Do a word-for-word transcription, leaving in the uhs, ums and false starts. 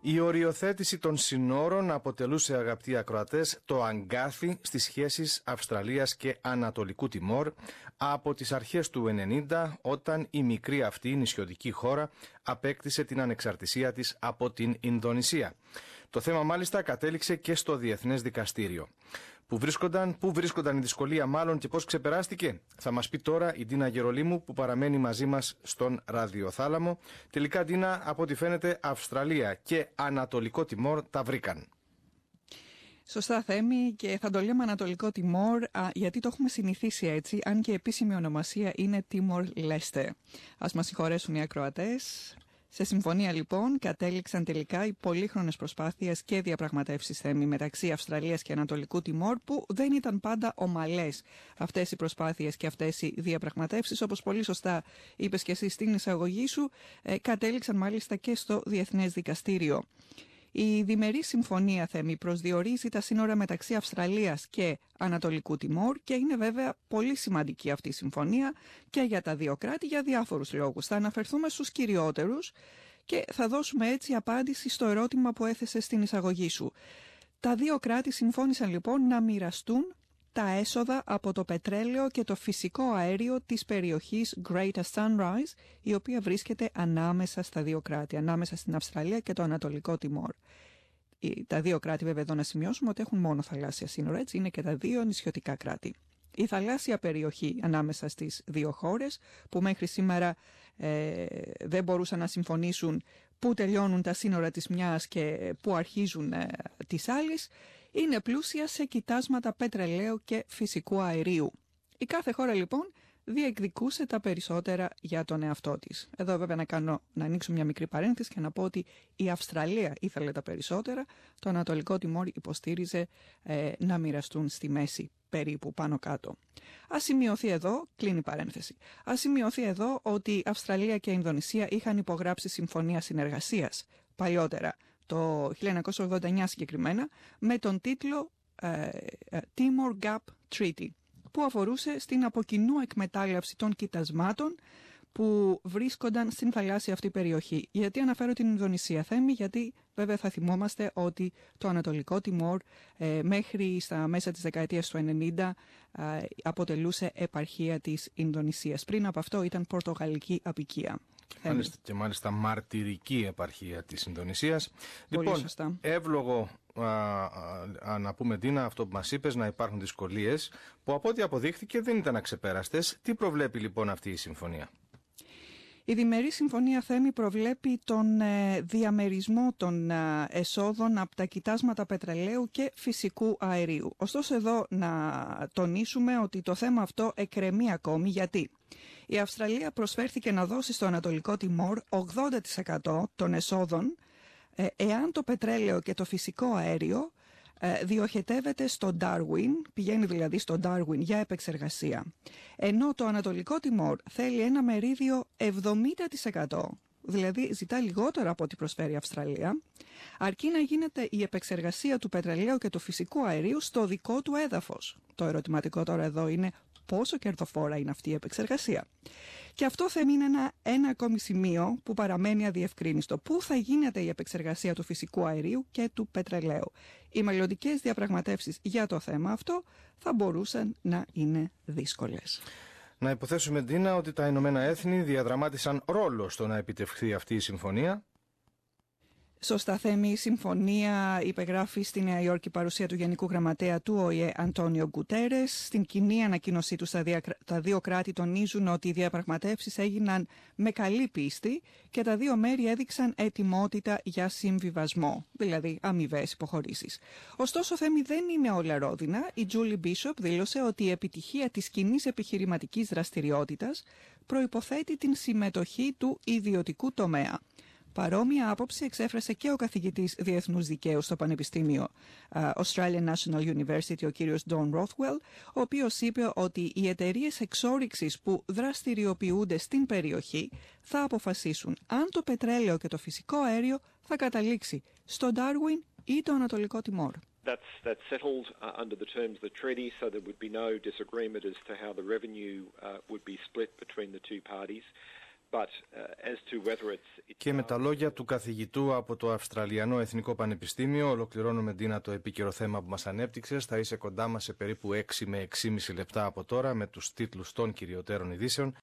Η οριοθέτηση των συνόρων αποτελούσε, αγαπητοί ακροατές, το αγκάθι στις σχέσεις Αυστραλίας και Ανατολικού Τιμόρ από τις αρχές του ενενήντα, όταν η μικρή αυτή νησιωτική χώρα απέκτησε την ανεξαρτησία της από την Ινδονησία. Το θέμα μάλιστα κατέληξε και στο Διεθνές Δικαστήριο. Πού βρίσκονταν, πού βρίσκονταν η δυσκολία μάλλον και πώς ξεπεράστηκε, θα μας πει τώρα η Ντίνα Γερολίμου, που παραμένει μαζί μας στον ραδιοθάλαμο. Τελικά, Ντίνα, από ό,τι φαίνεται Αυστραλία και Ανατολικό Τιμόρ τα βρήκαν. Σωστά, Θέμη, και θα το λέμε Ανατολικό Τιμόρ α, γιατί το έχουμε συνηθίσει έτσι, αν και η επίσημη ονομασία είναι Τίμορ Λέστε. Ας μας συγχωρέσουν οι ακροατές. Σε συμφωνία λοιπόν κατέληξαν τελικά οι πολύχρονες προσπάθειες και διαπραγματεύσεις, Θέμη, μεταξύ Αυστραλίας και Ανατολικού Τιμόρ, που δεν ήταν πάντα ομαλές αυτές οι προσπάθειες και αυτές οι διαπραγματεύσεις, όπως πολύ σωστά είπες και εσύ στην εισαγωγή σου, ε, κατέληξαν μάλιστα και στο Διεθνές Δικαστήριο. Η διμερή συμφωνία, Θέμη, προσδιορίζει τα σύνορα μεταξύ Αυστραλίας και Ανατολικού Τιμόρ και είναι βέβαια πολύ σημαντική αυτή η συμφωνία και για τα δύο κράτη για διάφορους λόγους. Θα αναφερθούμε στους κυριότερους και θα δώσουμε έτσι απάντηση στο ερώτημα που έθεσες στην εισαγωγή σου. Τα δύο κράτη συμφώνησαν λοιπόν να μοιραστούν τα έσοδα από το πετρέλαιο και το φυσικό αέριο της περιοχής Greater Sunrise, η οποία βρίσκεται ανάμεσα στα δύο κράτη, ανάμεσα στην Αυστραλία και το Ανατολικό Τιμόρ. Τα δύο κράτη, βέβαια, εδώ να σημειώσουμε ότι έχουν μόνο θαλάσσια σύνορα, έτσι είναι και τα δύο νησιωτικά κράτη. Η θαλάσσια περιοχή ανάμεσα στις δύο χώρες, που μέχρι σήμερα ε, δεν μπορούσαν να συμφωνήσουν πού τελειώνουν τα σύνορα της μιας και πού αρχίζουν ε, της άλλης, είναι πλούσια σε κοιτάσματα πετρελαίου και φυσικού αερίου. Η κάθε χώρα λοιπόν διεκδικούσε τα περισσότερα για τον εαυτό της. Εδώ βέβαια να, κάνω, να ανοίξω μια μικρή παρένθεση και να πω ότι η Αυστραλία ήθελε τα περισσότερα, το Ανατολικό Τιμόρ υποστήριζε ε, να μοιραστούν στη μέση, περίπου πάνω κάτω. Ας σημειωθεί εδώ, κλείνει η παρένθεση, ας σημειωθεί εδώ ότι η Αυστραλία και η Ινδονησία είχαν υπογράψει συμφωνία συνεργασίας παλιότερα, το χίλια εννιακόσια ογδόντα εννιά συγκεκριμένα, με τον τίτλο ε, ε, Timor Gap Treaty, που αφορούσε στην αποκοινού εκμετάλλευση των κοιτασμάτων που βρίσκονταν στην θαλάσσια αυτή περιοχή. Γιατί αναφέρω την Ινδονησία, Θέμη, γιατί βέβαια θα θυμόμαστε ότι το Ανατολικό Τιμόρ ε, μέχρι στα μέσα της δεκαετίας του ενενήντα ε, αποτελούσε επαρχία της Ινδονησίας. Πριν από αυτό ήταν πορτογαλική αποικία. Και μάλιστα, και μάλιστα μαρτυρική επαρχία της Ινδονησίας. Πολύ λοιπόν, σωστά. Εύλογο α, α, α, να πούμε, Ντίνα, αυτό που μας είπες, να υπάρχουν δυσκολίες που από ό,τι αποδείχθηκε δεν ήταν αξεπέραστες. Τι προβλέπει λοιπόν αυτή η συμφωνία? Η διμερή συμφωνία, Θέμη, προβλέπει τον ε, διαμερισμό των ε, εσόδων από τα κοιτάσματα πετρελαίου και φυσικού αερίου. Ωστόσο εδώ να τονίσουμε ότι το θέμα αυτό εκκρεμεί ακόμη, γιατί η Αυστραλία προσφέρθηκε να δώσει στο Ανατολικό Τιμόρ ογδόντα τοις εκατό των εσόδων ε, εάν το πετρέλαιο και το φυσικό αέριο ε, διοχετεύεται στο Darwin, πηγαίνει δηλαδή στο Darwin για επεξεργασία. Ενώ το Ανατολικό Τιμόρ θέλει ένα μερίδιο εβδομήντα τοις εκατό, δηλαδή ζητά λιγότερο από ό,τι προσφέρει η Αυστραλία, αρκεί να γίνεται η επεξεργασία του πετρελαίου και του φυσικού αερίου στο δικό του έδαφος. Το ερωτηματικό τώρα εδώ είναι πόσο κερδοφόρα είναι αυτή η επεξεργασία. Και αυτό θα είναι ένα, ένα ακόμη σημείο που παραμένει αδιευκρίνιστο. Πού θα γίνεται η επεξεργασία του φυσικού αερίου και του πετρελαίου? Οι μελλοντικές διαπραγματεύσεις για το θέμα αυτό θα μπορούσαν να είναι δύσκολες. Να υποθέσουμε, Ντίνα, ότι τα Ηνωμένα Έθνη διαδραμάτισαν ρόλο στο να επιτευχθεί αυτή η συμφωνία. Σωστά, Θέμη, η συμφωνία υπεγράφει στη Νέα Υόρκη παρουσία του Γενικού Γραμματέα του Ο Η Ε Αντώνιο Γκουτέρες. Στην κοινή ανακοίνωσή του τα δύο κράτη τονίζουν ότι οι διαπραγματεύσεις έγιναν με καλή πίστη και τα δύο μέρη έδειξαν ετοιμότητα για συμβιβασμό, δηλαδή αμοιβαίες υποχωρήσεις. Ωστόσο, Θέμη, δεν είναι όλα ρόδινα. Η Τζούλι Μπίσοπ δήλωσε ότι η επιτυχία της κοινής επιχειρηματικής δραστηριότητας προϋποθέτει την συμμετοχή του ιδιωτικού τομέα. Παρόμοια άποψη εξέφρασε και ο καθηγητής διεθνούς δικαίου στο Πανεπιστήμιο uh, Australian National University, ο κύριος Don Rothwell, ο οποίος είπε ότι οι εταιρείες εξόρυξης που δραστηριοποιούνται στην περιοχή θα αποφασίσουν αν το πετρέλαιο και το φυσικό αέριο θα καταλήξει στο Darwin ή το Ανατολικό Τιμόρ. That's, that's settled uh, under the terms of the treaty, so there would be no disagreement as to how the revenue uh, would be split between the two parties. But, uh, as to whether it's... Και με τα λόγια του καθηγητού από το Αυστραλιανό Εθνικό Πανεπιστήμιο, ολοκληρώνουμε, Ντίνα, το επίκαιρο θέμα που μας ανέπτυξες. Θα είσαι κοντά μας σε περίπου έξι με έξι και μισό λεπτά από τώρα με τους τίτλους των κυριωτέρων ειδήσεων.